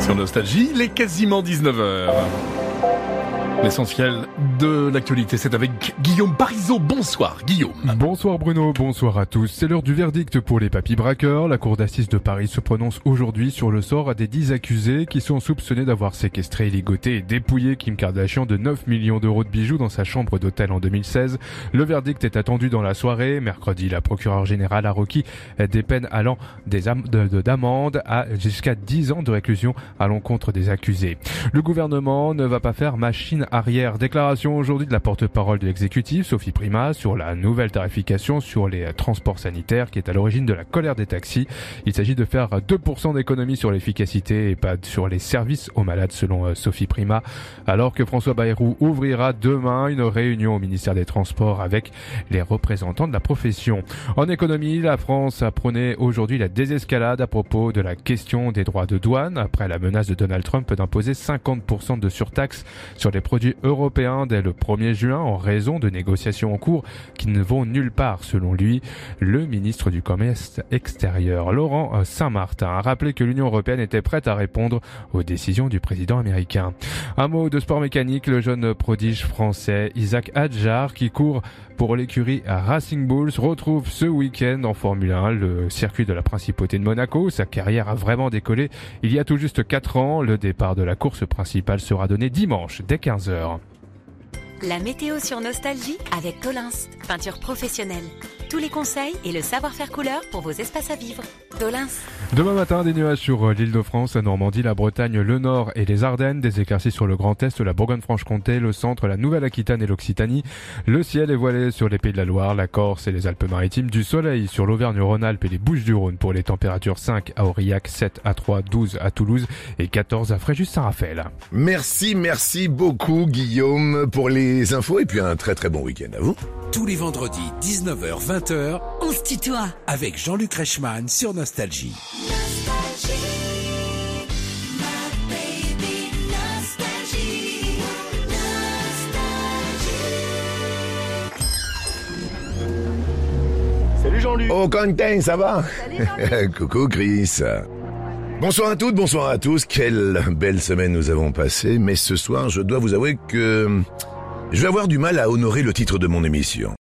Sur Nostalgie, il est quasiment 19h. L'essentiel de l'actualité, c'est avec Guillaume Parisot. Bonsoir Guillaume. Bonsoir Bruno, bonsoir à tous. C'est l'heure du verdict pour les papis braqueurs. La cour d'assises de Paris se prononce aujourd'hui sur le sort des 10 accusés qui sont soupçonnés d'avoir séquestré, ligoté et dépouillé Kim Kardashian de 9 millions d'euros de bijoux dans sa chambre d'hôtel en 2016. Le verdict est attendu dans la soirée. Mercredi, la procureure générale a requis des peines allant d'amende à jusqu'à 10 ans de réclusion à l'encontre des accusés. Le gouvernement ne va pas faire machine arrière. Déclaration aujourd'hui de la porte-parole de l'exécutif, Sophie Primas, sur la nouvelle tarification sur les transports sanitaires qui est à l'origine de la colère des taxis. Il s'agit de faire 2% d'économie sur l'efficacité et pas sur les services aux malades selon Sophie Primas. Alors que François Bayrou ouvrira demain une réunion au ministère des Transports avec les représentants de la profession. En économie, la France a prôné aujourd'hui la désescalade à propos de la question des droits de douane après la menace de Donald Trump d'imposer 50% de surtaxe sur les produits européens dès le 1er juin en raison de négociations en cours qui ne vont nulle part selon lui. Le ministre du Commerce extérieur, Laurent Saint-Martin, a rappelé que l'Union européenne était prête à répondre aux décisions du président américain. Un mot de sport mécanique, le jeune prodige français Isaac Hadjar qui court pour l'écurie Racing Bulls retrouve ce week-end en Formule 1 le circuit de la Principauté de Monaco. Sa carrière a vraiment décollé il y a tout juste 4 ans. Le départ de la course principale sera donné dimanche dès 15h. La météo sur Nostalgie avec Tolins, peinture professionnelle. Tous les conseils et le savoir-faire couleur pour vos espaces à vivre. Tolins. Demain matin, des nuages sur l'Île-de-France, la Normandie, la Bretagne, le Nord et les Ardennes, des éclaircies sur le Grand Est, la Bourgogne-Franche-Comté, le Centre, la Nouvelle-Aquitaine et l'Occitanie. Le ciel est voilé sur les Pays de la Loire, la Corse et les Alpes-Maritimes. Du soleil sur l'Auvergne-Rhône-Alpes et les Bouches-du-Rhône pour les températures 5 à Aurillac, 7 à Troyes, 12 à Toulouse et 14 à Fréjus-Saint-Raphaël. Merci beaucoup Guillaume pour les infos et puis un très très bon week-end à vous. Tous les vendredis, 19h-20h, On se tutoie. avec Jean-Luc Reichmann sur Nostalgie. Salut Jean-Luc. Oh Quentin, ça va? Salut Jean-Luc. Coucou Chris. Bonsoir à toutes, bonsoir à tous. Quelle belle semaine nous avons passée, mais ce soir, je dois vous avouer que je vais avoir du mal à honorer le titre de mon émission.